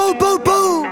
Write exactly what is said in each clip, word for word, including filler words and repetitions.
Бу-бу-бу.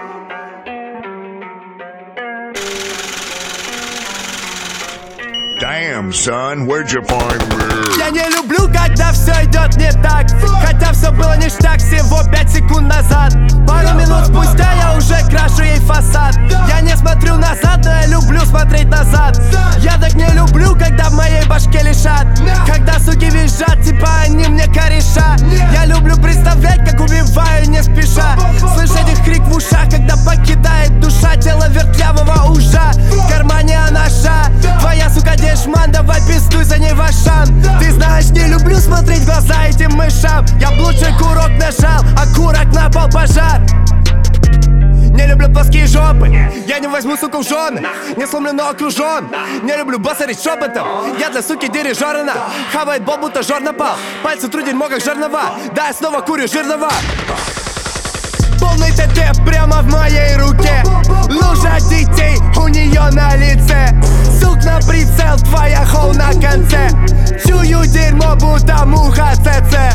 Damn, son, where'd you find me? Я не люблю, когда все идет не так. Хотя все было ништяк всего пять секунд назад. Пару минут спустя я уже крашу ей фасад. Я не смотрю назад, но я люблю смотреть назад. Я так не люблю, когда в моей башке лишат. Когда суки визжат, типа они мне кореша. Я люблю представлять, как убиваю не спеша. Слышать их крик в ушах, когда покидает душа. Тело вертлявого ужа, в кармане анаша. Твоя сука дешман, давай пиздуй за ней в ашан. Ты знаешь, не люблю смотреть в глаза этим мышам. Я б лучше курок нажал, а курок на пол пожар. Не люблю плоские жопы, я не возьму суку в жены. Не сломлен, но окружен. Не люблю басарить шепотом. Я для суки дирижерна. Хавает бол, будто жор напал. Пальцы тру дерьмо, как жернова. Да, я снова курю жирного. Полный ТТ прямо в моей руке. Лужа детей у нее на лице. Сук на прицел, твоя хоу на конце. Чую дерьмо, будто муха ЦЦ.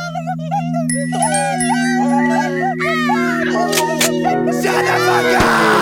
Shut the fuck up!